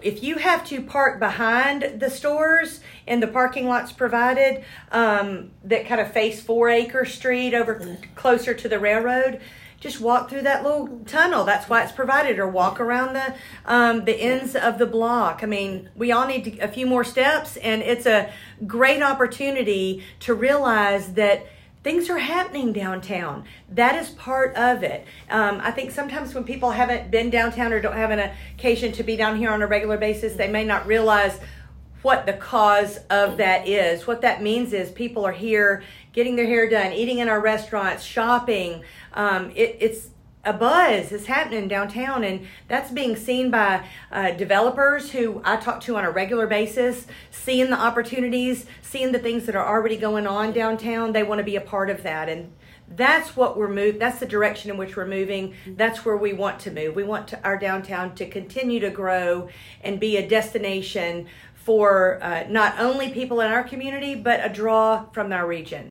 if you have to park behind the stores in the parking lots provided that kind of face 4 Acre Street over closer to the railroad, just walk through that little tunnel. That's why it's provided. Or walk around the ends of the block. I mean, we all need a few more steps, and it's a great opportunity to realize that things are happening downtown. That is part of it. I think sometimes when people haven't been downtown or don't have an occasion to be down here on a regular basis, they may not realize what the cause of that is. What that means is people are here getting their hair done, eating in our restaurants, shopping. It's a buzz is happening downtown, and that's being seen by developers who I talk to on a regular basis, seeing the opportunities, seeing the things that are already going on downtown. They want to be a part of that, and that's what we're moving. That's the direction in which we're moving. That's where we want to move. We want our downtown to continue to grow and be a destination for not only people in our community, but a draw from our region.